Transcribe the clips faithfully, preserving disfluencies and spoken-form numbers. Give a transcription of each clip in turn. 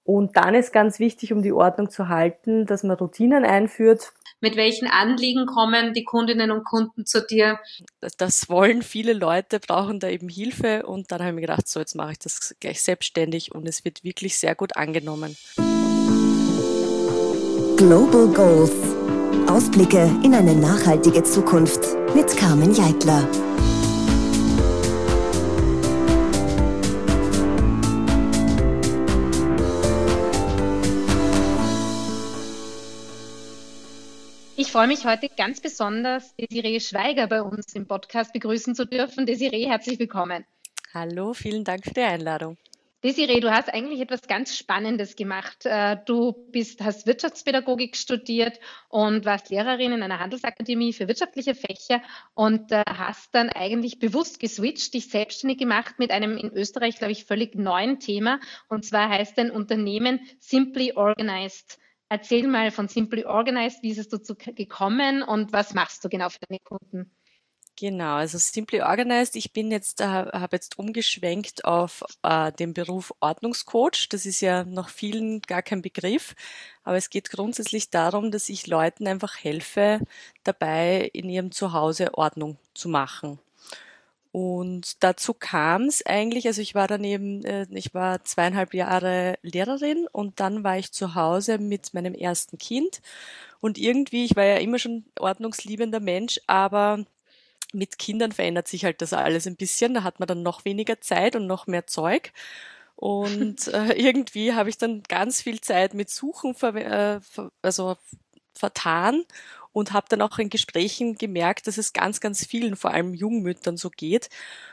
Und dann ist ganz wichtig, um die Ordnung zu halten, dass man Routinen einführt. Mit welchen Anliegen kommen die Kundinnen und Kunden zu dir? Das, das wollen viele Leute, brauchen da eben Hilfe. Und dann habe ich mir gedacht, so, jetzt mache ich das gleich selbstständig und es wird wirklich sehr gut angenommen. Global Goals. Ausblicke in eine nachhaltige Zukunft mit Carmen Jeitler. Ich freue mich heute ganz besonders, Desiree Schweiger bei uns im Podcast begrüßen zu dürfen. Desiree, herzlich willkommen. Hallo, vielen Dank für die Einladung. Desiree, du hast eigentlich etwas ganz Spannendes gemacht. Du bist, hast Wirtschaftspädagogik studiert und warst Lehrerin in einer Handelsakademie für wirtschaftliche Fächer und hast dann eigentlich bewusst geswitcht, dich selbstständig gemacht mit einem in Österreich, glaube ich, völlig neuen Thema. Und zwar heißt dein Unternehmen Simply Organized. Erzähl mal von Simply Organized, wie ist es dazu gekommen und was machst du genau für deine Kunden? Genau, also Simply Organized, ich bin jetzt, äh, habe jetzt umgeschwenkt auf äh, den Beruf Ordnungscoach. Das ist ja noch vielen gar kein Begriff, aber es geht grundsätzlich darum, dass ich Leuten einfach helfe, dabei in ihrem Zuhause Ordnung zu machen. Und dazu kam es eigentlich, also ich war dann eben, äh, ich war zweieinhalb Jahre Lehrerin und dann war ich zu Hause mit meinem ersten Kind und irgendwie, ich war ja immer schon ordnungsliebender Mensch, aber mit Kindern verändert sich halt das alles ein bisschen, da hat man dann noch weniger Zeit und noch mehr Zeug. Und äh, irgendwie habe ich dann ganz viel Zeit mit Suchen ver äh, ver also vertan und habe dann auch in Gesprächen gemerkt, dass es ganz, ganz vielen, vor allem Jungmüttern so geht.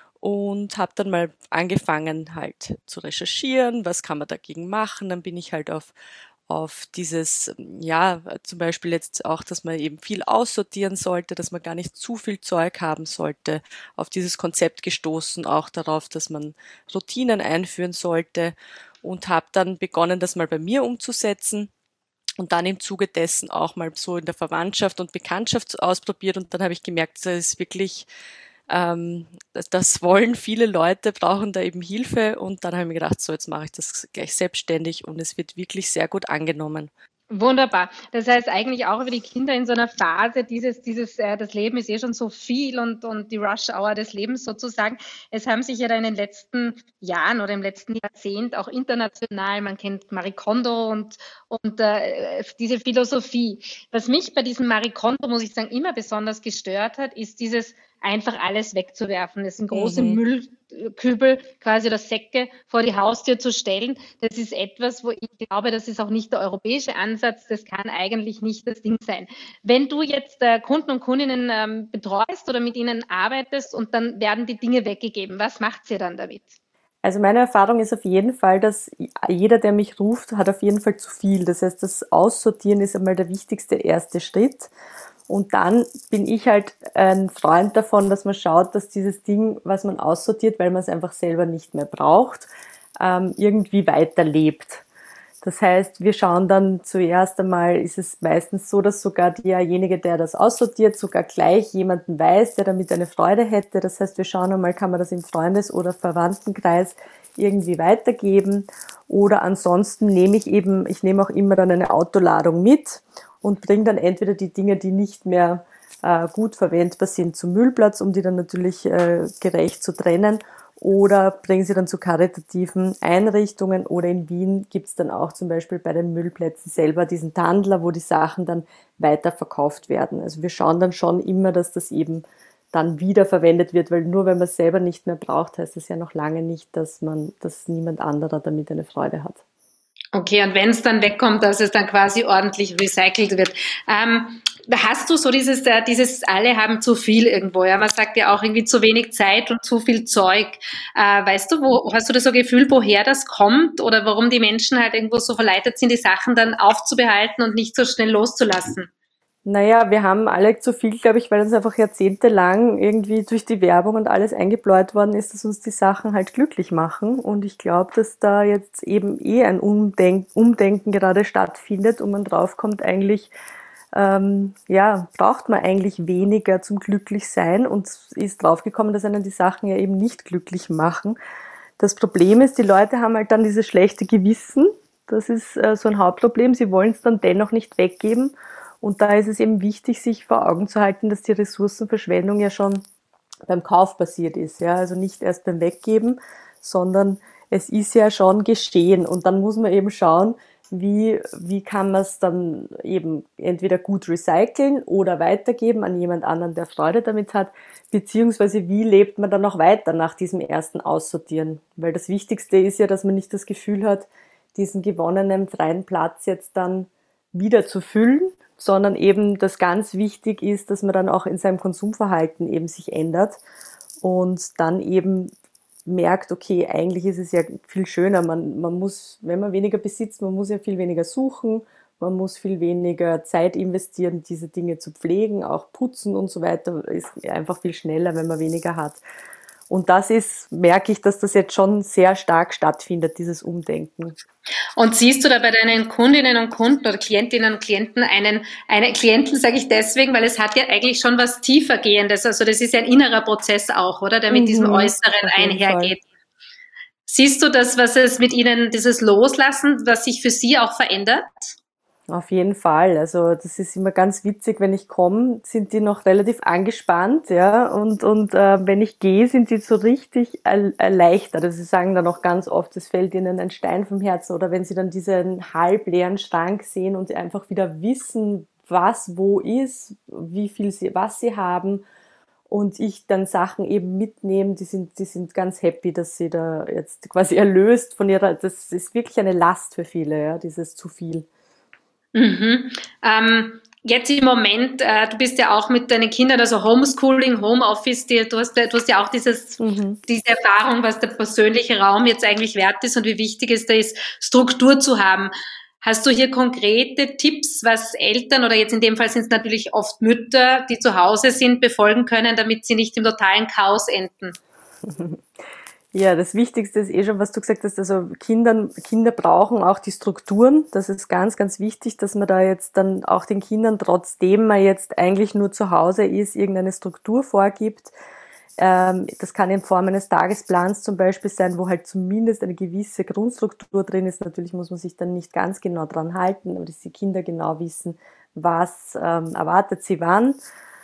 Und habe dann mal angefangen halt zu recherchieren, was kann man dagegen machen. Dann bin ich halt auf auf dieses, ja, zum Beispiel jetzt auch, dass man eben viel aussortieren sollte, dass man gar nicht zu viel Zeug haben sollte, auf dieses Konzept gestoßen, auch darauf, dass man Routinen einführen sollte und habe dann begonnen, das mal bei mir umzusetzen und dann im Zuge dessen auch mal so in der Verwandtschaft und Bekanntschaft ausprobiert und dann habe ich gemerkt, das ist wirklich Ähm, das, das wollen viele Leute, brauchen da eben Hilfe und dann habe ich mir gedacht, so, jetzt mache ich das gleich selbstständig und es wird wirklich sehr gut angenommen. Wunderbar. Das heißt eigentlich auch über die Kinder in so einer Phase, dieses, dieses, äh, das Leben ist eh schon so viel und, und die Rush-Hour des Lebens sozusagen. Es haben sich ja da in den letzten Jahren oder im letzten Jahrzehnt auch international, man kennt Marie Kondo und, und äh, diese Philosophie. Was mich bei diesem Marie Kondo, muss ich sagen, immer besonders gestört hat, ist dieses einfach alles wegzuwerfen. Das sind große mhm. Müllkübel, quasi oder Säcke vor die Haustür zu stellen. Das ist etwas, wo ich glaube, das ist auch nicht der europäische Ansatz. Das kann eigentlich nicht das Ding sein. Wenn du jetzt äh, Kunden und Kundinnen ähm, betreust oder mit ihnen arbeitest und dann werden die Dinge weggegeben, was macht ihr dann damit? Also meine Erfahrung ist auf jeden Fall, dass jeder, der mich ruft, hat auf jeden Fall zu viel. Das heißt, das Aussortieren ist einmal der wichtigste erste Schritt. Und dann bin ich halt ein Freund davon, dass man schaut, dass dieses Ding, was man aussortiert, weil man es einfach selber nicht mehr braucht, irgendwie weiterlebt. Das heißt, wir schauen dann zuerst einmal, ist es meistens so, dass sogar derjenige, der das aussortiert, sogar gleich jemanden weiß, der damit eine Freude hätte. Das heißt, wir schauen einmal, kann man das im Freundes- oder Verwandtenkreis irgendwie weitergeben. Oder ansonsten nehme ich eben, ich nehme auch immer dann eine Autoladung mit und bringe dann entweder die Dinge, die nicht mehr äh, gut verwendbar sind, zum Müllplatz, um die dann natürlich äh, gerecht zu trennen, oder bringe sie dann zu karitativen Einrichtungen, oder in Wien gibt's dann auch zum Beispiel bei den Müllplätzen selber diesen Tandler, wo die Sachen dann weiterverkauft werden. Also wir schauen dann schon immer, dass das eben dann wieder verwendet wird, weil nur wenn man es selber nicht mehr braucht, heißt es ja noch lange nicht, dass man, dass niemand anderer damit eine Freude hat. Okay, und wenn es dann wegkommt, dass es dann quasi ordentlich recycelt wird. Ähm, hast du so dieses, äh, dieses alle haben zu viel irgendwo, ja? Man sagt ja auch irgendwie zu wenig Zeit und zu viel Zeug. Äh, weißt du, wo hast du das so Gefühl, woher das kommt oder warum die Menschen halt irgendwo so verleitet sind, die Sachen dann aufzubehalten und nicht so schnell loszulassen? Naja, wir haben alle zu viel, glaube ich, weil uns einfach jahrzehntelang irgendwie durch die Werbung und alles eingebläut worden ist, dass uns die Sachen halt glücklich machen. Und ich glaube, dass da jetzt eben eh ein Umdenk- Umdenken gerade stattfindet und man draufkommt, eigentlich, ähm, ja, braucht man eigentlich weniger zum Glücklichsein und ist draufgekommen, dass einen die Sachen ja eben nicht glücklich machen. Das Problem ist, die Leute haben halt dann dieses schlechte Gewissen, Das ist äh, so ein Hauptproblem. Sie wollen es dann dennoch nicht weggeben. Und da ist es eben wichtig, sich vor Augen zu halten, dass die Ressourcenverschwendung ja schon beim Kauf passiert ist. Ja? Also nicht erst beim Weggeben, sondern es ist ja schon geschehen. Und dann muss man eben schauen, wie, wie kann man es dann eben entweder gut recyceln oder weitergeben an jemand anderen, der Freude damit hat, beziehungsweise wie lebt man dann noch weiter nach diesem ersten Aussortieren. Weil das Wichtigste ist ja, dass man nicht das Gefühl hat, diesen gewonnenen freien Platz jetzt dann wieder zu füllen, sondern eben das ganz wichtig ist, dass man dann auch in seinem Konsumverhalten eben sich ändert und dann eben merkt, okay, eigentlich ist es ja viel schöner, man, man muss, wenn man weniger besitzt, man muss ja viel weniger suchen, man muss viel weniger Zeit investieren, diese Dinge zu pflegen, auch putzen und so weiter, ist einfach viel schneller, wenn man weniger hat. Und das ist, merke ich, dass das jetzt schon sehr stark stattfindet, dieses Umdenken. Und siehst du da bei deinen Kundinnen und Kunden oder Klientinnen und Klienten einen, eine Klienten, sage ich deswegen, weil es hat ja eigentlich schon was tiefergehendes, also das ist ja ein innerer Prozess auch, oder, der mit mhm, diesem Äußeren einhergeht. Fall. Siehst du das, was es mit ihnen, dieses Loslassen, was sich für sie auch verändert? Auf jeden Fall. Also das ist immer ganz witzig, wenn ich komme, sind die noch relativ angespannt, ja, und und äh, wenn ich gehe, sind die so richtig erleichtert. Also sie sagen dann auch ganz oft, es fällt ihnen ein Stein vom Herzen, oder wenn sie dann diesen halbleeren Schrank sehen und einfach wieder wissen, was wo ist, wie viel sie, was sie haben, und ich dann Sachen eben mitnehme, die sind, die sind ganz happy, dass sie da jetzt quasi erlöst von ihrer, das ist wirklich eine Last für viele, ja, dieses zu viel. Mhm. Ähm, jetzt im Moment, äh, du bist ja auch mit deinen Kindern, also Homeschooling, Homeoffice, die, du, hast, du hast ja auch dieses, mhm. diese Erfahrung, was der persönliche Raum jetzt eigentlich wert ist und wie wichtig es da ist, Struktur zu haben. Hast du hier konkrete Tipps, was Eltern, oder jetzt in dem Fall sind es natürlich oft Mütter, die zu Hause sind, befolgen können, damit sie nicht im totalen Chaos enden? Ja, das Wichtigste ist eh schon, was du gesagt hast, also Kindern, Kinder brauchen auch die Strukturen. Das ist ganz, ganz wichtig, dass man da jetzt dann auch den Kindern, trotzdem man jetzt eigentlich nur zu Hause ist, irgendeine Struktur vorgibt. Ähm, das kann in Form eines Tagesplans zum Beispiel sein, wo halt zumindest eine gewisse Grundstruktur drin ist. Natürlich muss man sich dann nicht ganz genau dran halten, aber dass die Kinder genau wissen, was ähm, erwartet sie wann.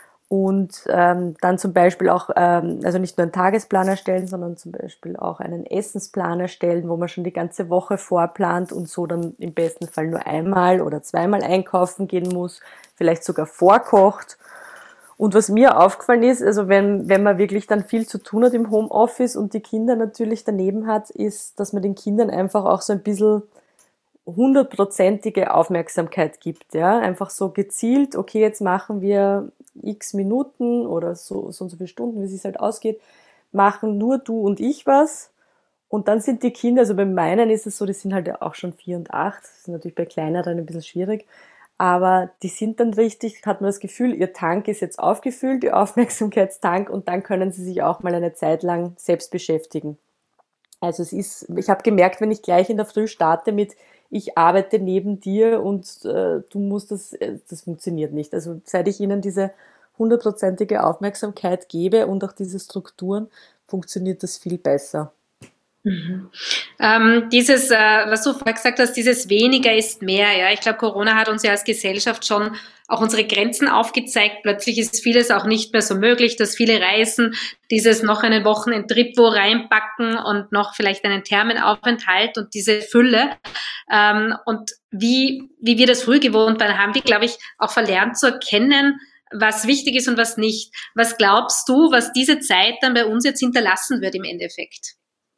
Und ähm, dann zum Beispiel auch, ähm, also nicht nur einen Tagesplan erstellen, sondern zum Beispiel auch einen Essensplan erstellen, wo man schon die ganze Woche vorplant und so dann im besten Fall nur einmal oder zweimal einkaufen gehen muss, vielleicht sogar vorkocht. Und was mir aufgefallen ist, also wenn, wenn man wirklich dann viel zu tun hat im Homeoffice und die Kinder natürlich daneben hat, ist, dass man den Kindern einfach auch so ein bisschen hundertprozentige Aufmerksamkeit gibt, ja, einfach so gezielt, okay, jetzt machen wir x Minuten oder so, so und so viele Stunden, wie es sich halt ausgeht, machen nur du und ich was, und dann sind die Kinder, also bei meinen ist es so, die sind halt auch schon vier und acht, das ist natürlich bei kleineren ein bisschen schwierig, aber die sind dann richtig, hat man das Gefühl, ihr Tank ist jetzt aufgefüllt, ihr Aufmerksamkeitstank, und dann können sie sich auch mal eine Zeit lang selbst beschäftigen. Also es ist, ich habe gemerkt, wenn ich gleich in der Früh starte mit ich arbeite neben dir und äh, du musst das, äh, das funktioniert nicht. Also seit ich ihnen diese hundertprozentige Aufmerksamkeit gebe und auch diese Strukturen, funktioniert das viel besser. Mhm. Ähm, dieses, äh, was du vorher gesagt hast, dieses weniger ist mehr, ja. Ich glaube, Corona hat uns ja als Gesellschaft schon auch unsere Grenzen aufgezeigt. Plötzlich ist vieles auch nicht mehr so möglich, dass viele reisen, dieses noch einen Wochenendtrip wo reinpacken und noch vielleicht einen Thermenaufenthalt und diese Fülle. Ähm, und wie, wie wir das früh gewohnt waren, haben wir, glaube ich, auch verlernt zu erkennen, was wichtig ist und was nicht. Was glaubst du, was diese Zeit dann bei uns jetzt hinterlassen wird im Endeffekt?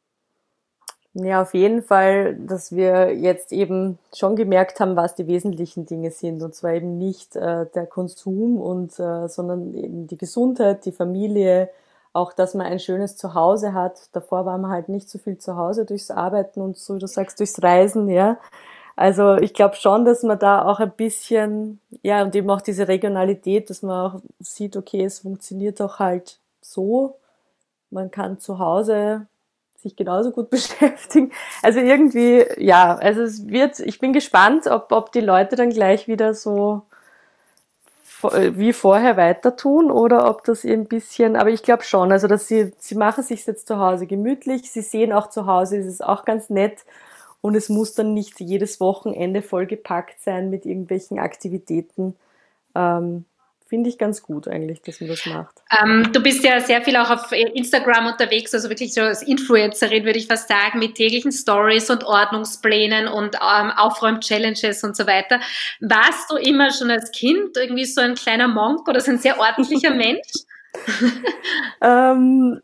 Ja, auf jeden Fall, dass wir jetzt eben schon gemerkt haben, was die wesentlichen Dinge sind, und zwar eben nicht äh, der Konsum und äh, sondern eben die Gesundheit, die Familie, auch, dass man ein schönes Zuhause hat. Davor war man halt nicht so viel zu Hause durchs Arbeiten und so, wie du sagst, durchs Reisen, ja. Also ich glaube schon, dass man da auch ein bisschen, ja, und eben auch diese Regionalität, dass man auch sieht, okay, es funktioniert auch halt so. Man kann zu Hause sich genauso gut beschäftigen. Also irgendwie, ja, also es wird, ich bin gespannt, ob, ob die Leute dann gleich wieder so wie vorher weiter tun oder ob das ein bisschen, aber ich glaube schon, also dass sie, sie machen sich jetzt zu Hause gemütlich, sie sehen auch zu Hause, ist es auch ganz nett, und es muss dann nicht jedes Wochenende vollgepackt sein mit irgendwelchen Aktivitäten. Ähm, Finde ich ganz gut eigentlich, dass man das macht. Ähm, du bist ja sehr viel auch auf Instagram unterwegs, also wirklich so als Influencerin, würde ich fast sagen, mit täglichen Stories und Ordnungsplänen und ähm, Aufräum-Challenges und so weiter. Warst du immer schon als Kind irgendwie so ein kleiner Monk oder so ein sehr ordentlicher Mensch? ähm,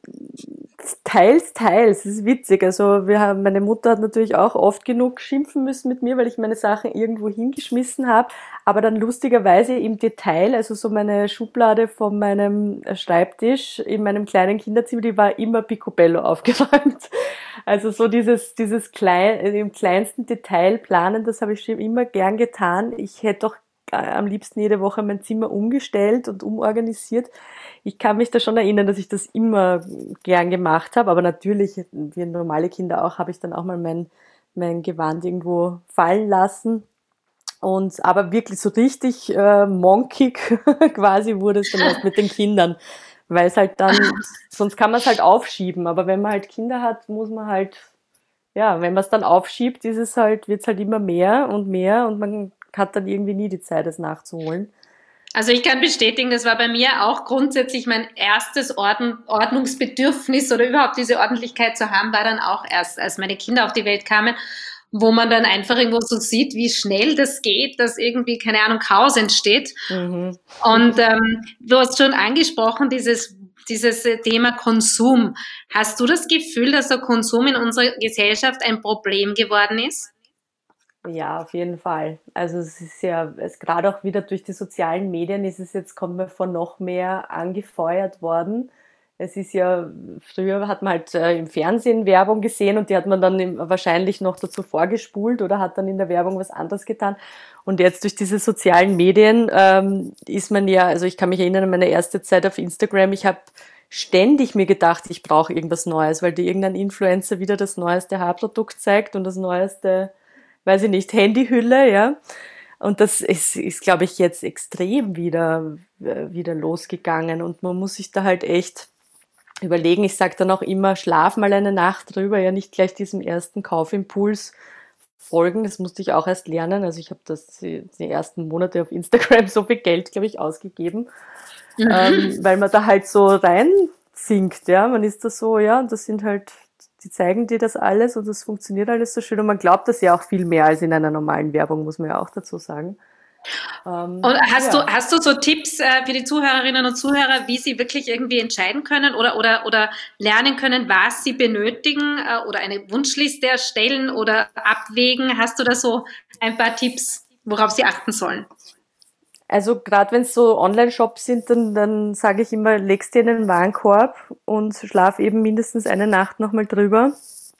teils, teils. Das ist witzig. Also wir haben, meine Mutter hat natürlich auch oft genug schimpfen müssen mit mir, weil ich meine Sachen irgendwo hingeschmissen habe. Aber dann lustigerweise im Detail, also so meine Schublade von meinem Schreibtisch in meinem kleinen Kinderzimmer, die war immer picobello aufgeräumt. Also so dieses, dieses klein, im kleinsten Detail planen, das habe ich schon immer gern getan. Ich hätte doch am liebsten jede Woche mein Zimmer umgestellt und umorganisiert. Ich kann mich da schon erinnern, dass ich das immer gern gemacht habe, aber natürlich, wie normale Kinder auch, habe ich dann auch mal mein, mein Gewand irgendwo fallen lassen. Und aber wirklich so richtig äh, monkig quasi wurde es dann erst mit den Kindern, weil es halt dann, sonst kann man es halt aufschieben, aber wenn man halt Kinder hat, muss man halt, ja, wenn man es dann aufschiebt, ist es halt, wird es halt immer mehr und mehr und man hat dann irgendwie nie die Zeit, es nachzuholen. Also ich kann bestätigen, das war bei mir auch grundsätzlich mein erstes Ordn- Ordnungsbedürfnis oder überhaupt diese Ordentlichkeit zu haben, war dann auch erst, als meine Kinder auf die Welt kamen, wo man dann einfach irgendwo so sieht, wie schnell das geht, dass irgendwie, keine Ahnung, Chaos entsteht. Mhm. Und ähm, du hast schon angesprochen, dieses dieses Thema Konsum. Hast du das Gefühl, dass der Konsum in unserer Gesellschaft ein Problem geworden ist? Ja, auf jeden Fall. Also es ist ja, es gerade auch wieder durch die sozialen Medien ist es jetzt, kommt man von noch mehr angefeuert worden. Es ist ja, früher hat man halt äh, im Fernsehen Werbung gesehen und die hat man dann im, wahrscheinlich noch dazu vorgespult oder hat dann in der Werbung was anderes getan. Und jetzt durch diese sozialen Medien ähm, ist man ja, also ich kann mich erinnern an meine erste Zeit auf Instagram, ich habe ständig mir gedacht, ich brauche irgendwas Neues, weil dir irgendein Influencer wieder das neueste Haarprodukt zeigt und das neueste, weiß ich nicht, Handyhülle, ja. Und das ist, ist glaube ich, jetzt extrem wieder, wieder losgegangen und man muss sich da halt echt überlegen. Ich sage dann auch immer, schlaf mal eine Nacht drüber, ja nicht gleich diesem ersten Kaufimpuls folgen. Das musste ich auch erst lernen. Also ich habe das die, die ersten Monate auf Instagram so viel Geld, glaube ich, ausgegeben, mhm. ähm, weil man da halt so reinsinkt, ja. Man ist da so, ja, und das sind halt, die zeigen dir das alles und das funktioniert alles so schön und man glaubt das ja auch viel mehr als in einer normalen Werbung, muss man ja auch dazu sagen. Ähm, und hast ja. du hast du so Tipps äh, für die Zuhörerinnen und Zuhörer, wie sie wirklich irgendwie entscheiden können oder oder oder lernen können, was sie benötigen äh, oder eine Wunschliste erstellen oder abwägen? Hast du da so ein paar Tipps, worauf sie achten sollen? Also gerade wenn es so Online-Shops sind, dann, dann sage ich immer, legst dir in den Warenkorb und schlaf eben mindestens eine Nacht nochmal drüber.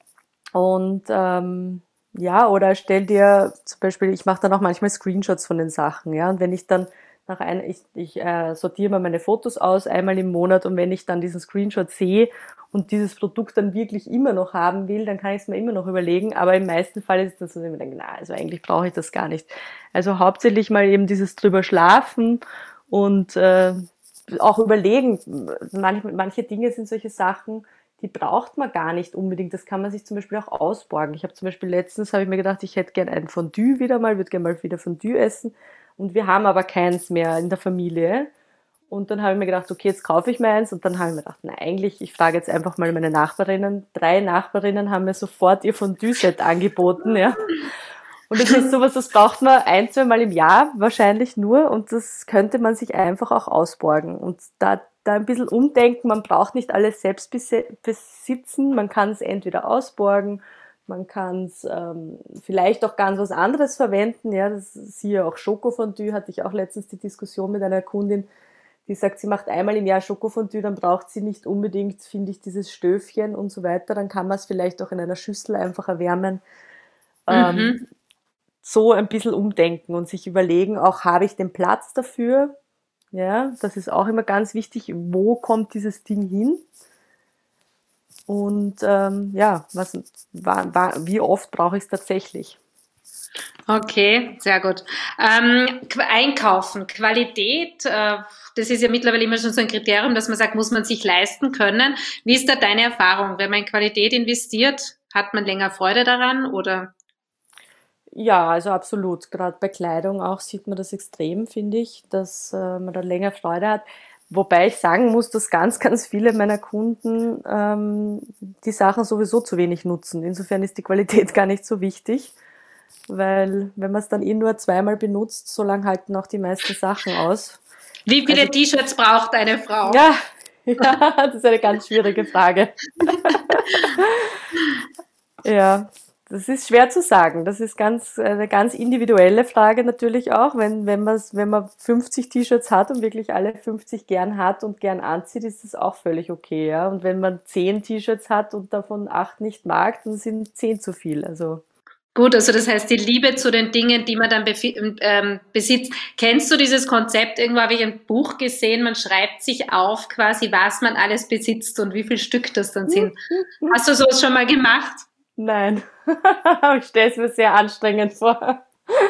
Und ähm, ja, oder stell dir zum Beispiel, ich mache dann auch manchmal Screenshots von den Sachen, ja, und wenn ich dann nach einer, ich, ich äh, sortiere mal meine Fotos aus, einmal im Monat, und wenn ich dann diesen Screenshot sehe und dieses Produkt dann wirklich immer noch haben will, dann kann ich es mir immer noch überlegen, aber im meisten Fall ist es dann so, dass ich mir denke, na, also eigentlich brauche ich das gar nicht. Also hauptsächlich mal eben dieses drüber schlafen und äh, auch überlegen, manche, manche Dinge sind solche Sachen, die braucht man gar nicht unbedingt. Das kann man sich zum Beispiel auch ausborgen. Ich habe zum Beispiel letztens, habe ich mir gedacht, ich hätte gerne ein Fondue wieder mal, würde gerne mal wieder Fondue essen. Und wir haben aber keins mehr in der Familie. Und dann habe ich mir gedacht, okay, jetzt kaufe ich mir eins. Und dann habe ich mir gedacht, na eigentlich, ich frage jetzt einfach mal meine Nachbarinnen. Drei Nachbarinnen haben mir sofort ihr Fondue-Set angeboten, ja. Und das ist sowas, das braucht man ein, zwei Mal im Jahr wahrscheinlich nur. Und das könnte man sich einfach auch ausborgen. Und da da ein bisschen umdenken, man braucht nicht alles selbst besitzen, man kann es entweder ausborgen, man kann es ähm, vielleicht auch ganz was anderes verwenden, ja, das ist hier auch Schokofondue, hatte ich auch letztens die Diskussion mit einer Kundin, die sagt, sie macht einmal im Jahr Schokofondue, dann braucht sie nicht unbedingt, finde ich, dieses Stöfchen und so weiter, dann kann man es vielleicht auch in einer Schüssel einfach erwärmen. Ähm, mhm. So ein bisschen umdenken und sich überlegen, auch habe ich den Platz dafür? Ja, das ist auch immer ganz wichtig, wo kommt dieses Ding hin? Und ähm, ja, was, war, war, wie oft brauche ich es tatsächlich? Okay, sehr gut. Ähm, Einkaufen, Qualität, äh, das ist ja mittlerweile immer schon so ein Kriterium, dass man sagt, muss man sich leisten können. Wie ist da deine Erfahrung? Wenn man in Qualität investiert, hat man länger Freude daran oder Ja, also absolut. Gerade bei Kleidung auch sieht man das extrem, finde ich, dass äh, man da länger Freude hat. Wobei ich sagen muss, dass ganz, ganz viele meiner Kunden ähm, die Sachen sowieso zu wenig nutzen. Insofern ist die Qualität gar nicht so wichtig, weil wenn man es dann eh nur zweimal benutzt, so lang halten auch die meisten Sachen aus. Wie viele Also T-Shirts braucht eine Frau? ja, ja, das ist eine ganz schwierige Frage. Ja, das ist schwer zu sagen. Das ist ganz, eine ganz individuelle Frage natürlich auch. Wenn, wenn man, wenn man fünfzig T-Shirts hat und wirklich alle fünfzig gern hat und gern anzieht, ist das auch völlig okay, ja. Und wenn man zehn T-Shirts hat und davon acht nicht mag, dann sind zehn zu viel. Also, Gut, also das heißt, die Liebe zu den Dingen, die man dann befi- ähm, besitzt. Kennst du dieses Konzept? Irgendwo habe ich ein Buch gesehen, man schreibt sich auf quasi, was man alles besitzt und wie viel Stück das dann sind. Hast du sowas schon mal gemacht? nein. Ich stelle es mir sehr anstrengend vor.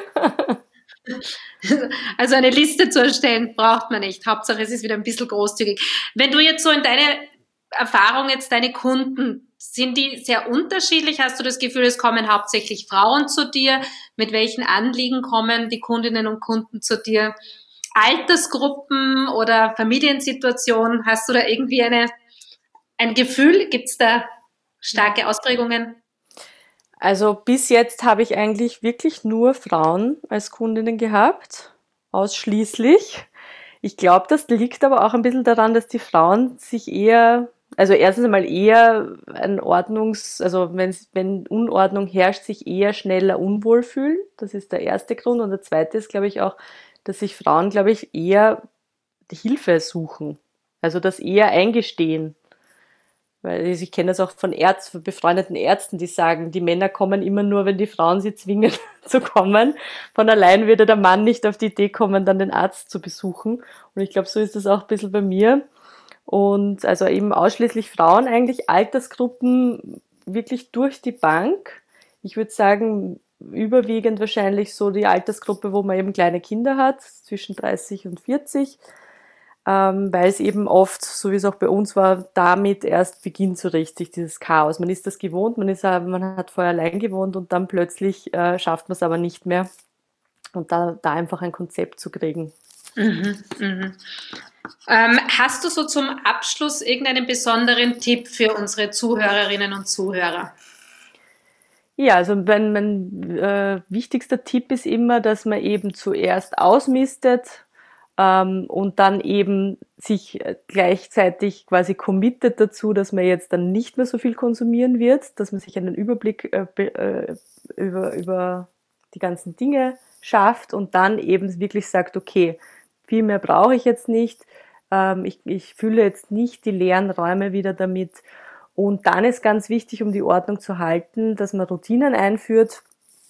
Also eine Liste zu erstellen braucht man nicht. Hauptsache, es ist wieder ein bisschen großzügig. Wenn du jetzt so in deine Erfahrung jetzt deine Kunden, sind die sehr unterschiedlich? Hast du das Gefühl, es kommen hauptsächlich Frauen zu dir? Mit welchen Anliegen kommen die Kundinnen und Kunden zu dir? Altersgruppen oder Familiensituationen? Hast du da irgendwie eine, ein Gefühl? Gibt es da starke Ausprägungen? Also bis jetzt habe ich eigentlich wirklich nur Frauen als Kundinnen gehabt, ausschließlich. Ich glaube, das liegt aber auch ein bisschen daran, dass die Frauen sich eher, also erstens einmal eher ein Ordnungs, also wenn, wenn Unordnung herrscht, sich eher schneller unwohl fühlen. Das ist der erste Grund. Und der zweite ist, glaube ich, auch, dass sich Frauen, glaube ich, eher Hilfe suchen. Also das eher eingestehen. Weil ich kenne das auch von Ärzten, von befreundeten Ärzten, die sagen, die Männer kommen immer nur, wenn die Frauen sie zwingen zu kommen. Von allein würde der Mann nicht auf die Idee kommen, dann den Arzt zu besuchen. Und ich glaube, so ist das auch ein bisschen bei mir. Und also eben ausschließlich Frauen, eigentlich Altersgruppen wirklich durch die Bank. Ich würde sagen, überwiegend wahrscheinlich so die Altersgruppe, wo man eben kleine Kinder hat, zwischen dreißig und vierzig. Ähm, weil es eben oft, so wie es auch bei uns war, damit erst beginnt so richtig dieses Chaos. Man ist das gewohnt, man ist, man hat vorher allein gewohnt und dann plötzlich äh, schafft man es aber nicht mehr. Und da, da einfach ein Konzept zu kriegen. Mhm, mhm. Ähm, hast du so zum Abschluss irgendeinen besonderen Tipp für unsere Zuhörerinnen und Zuhörer? Ja, also mein, mein äh, wichtigster Tipp ist immer, dass man eben zuerst ausmistet, ähm, und dann eben sich gleichzeitig quasi committet dazu, dass man jetzt dann nicht mehr so viel konsumieren wird, dass man sich einen Überblick äh, äh, über, über die ganzen Dinge schafft und dann eben wirklich sagt, okay, viel mehr brauche ich jetzt nicht, ähm, ich, ich fülle jetzt nicht die leeren Räume wieder damit. Und dann ist ganz wichtig, um die Ordnung zu halten, dass man Routinen einführt.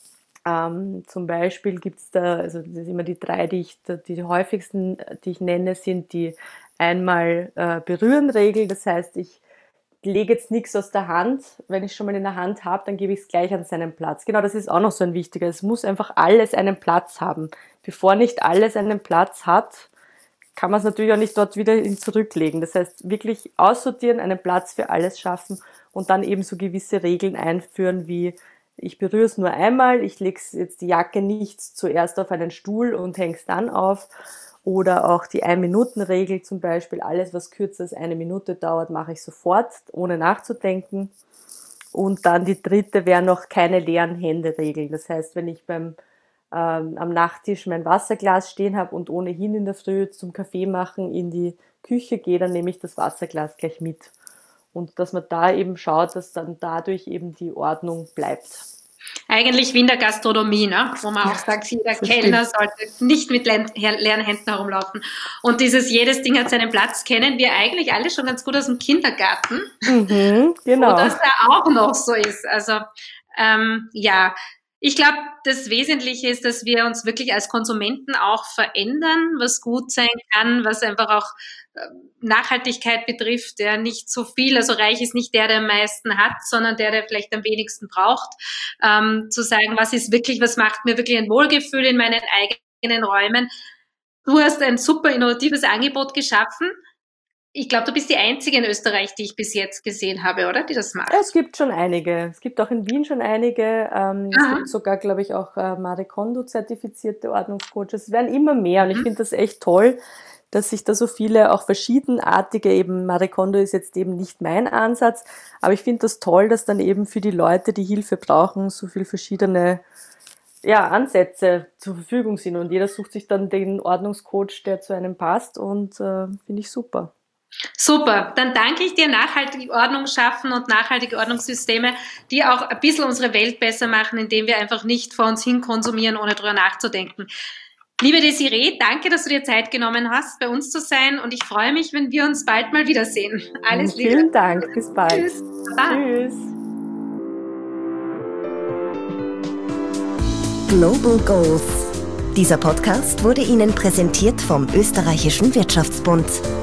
Ähm, zum Beispiel gibt's da, also das sind immer die drei, die ich, die häufigsten, die ich nenne, sind die einmal äh, Berühren-Regel. Das heißt, ich lege jetzt nichts aus der Hand. Wenn ich schon mal in der Hand habe, dann gebe ich es gleich an seinen Platz. Genau, das ist auch noch so ein wichtiger. Es muss einfach alles einen Platz haben. Bevor nicht alles einen Platz hat, kann man es natürlich auch nicht dort wieder hin zurücklegen. Das heißt, wirklich aussortieren, einen Platz für alles schaffen und dann eben so gewisse Regeln einführen, wie ich berühre es nur einmal, ich lege jetzt die Jacke nicht zuerst auf einen Stuhl und hänge es dann auf. Oder auch die Ein-Minuten-Regel zum Beispiel, alles was kürzer als eine Minute dauert, mache ich sofort, ohne nachzudenken. Und dann die dritte wäre noch keine leeren Hände-Regel. Das heißt, wenn ich beim ähm, am Nachttisch mein Wasserglas stehen habe und ohnehin in der Früh zum Kaffee machen in die Küche gehe, dann nehme ich das Wasserglas gleich mit. Und dass man da eben schaut, dass dann dadurch eben die Ordnung bleibt. Eigentlich wie in der Gastronomie, ne? Wo man auch sagt, jeder Kellner sollte nicht mit leeren Händen herumlaufen. Und dieses jedes Ding hat seinen Platz, kennen wir eigentlich alle schon ganz gut aus dem Kindergarten. Mhm, genau. Wo das da auch noch so ist. Also ähm, ja, ich glaube, das Wesentliche ist, dass wir uns wirklich als Konsumenten auch verändern, was gut sein kann, was einfach auch Nachhaltigkeit betrifft, der nicht so viel, also reich ist nicht der, der am meisten hat, sondern der, der vielleicht am wenigsten braucht, ähm, zu sagen, was ist wirklich, was macht mir wirklich ein Wohlgefühl in meinen eigenen Räumen. Du hast ein super innovatives Angebot geschaffen. ich glaube, du bist die Einzige in Österreich, die ich bis jetzt gesehen habe, oder? Die das macht. Es gibt schon einige. Es gibt auch in Wien schon einige. Ähm, es gibt sogar, glaube ich, auch äh, Marie Kondo-zertifizierte Ordnungscoaches. Es werden immer mehr und ich finde das echt toll, dass sich da so viele, auch verschiedenartige, eben Marie Kondo ist jetzt eben nicht mein Ansatz, aber ich finde das toll, dass dann eben für die Leute, die Hilfe brauchen, so viel verschiedene ja, Ansätze zur Verfügung sind und jeder sucht sich dann den Ordnungscoach, der zu einem passt und äh, finde ich super. Super, dann danke ich dir. Nachhaltige Ordnung schaffen und nachhaltige Ordnungssysteme, die auch ein bisschen unsere Welt besser machen, indem wir einfach nicht vor uns hin konsumieren, ohne drüber nachzudenken. Liebe Desiree, danke, dass du dir Zeit genommen hast, bei uns zu sein und ich freue mich, wenn wir uns bald mal wiedersehen. Alles Liebe. Vielen Dank, bis bald. Tschüss. Tschüss. Global Goals. Dieser Podcast wurde Ihnen präsentiert vom Österreichischen Wirtschaftsbund.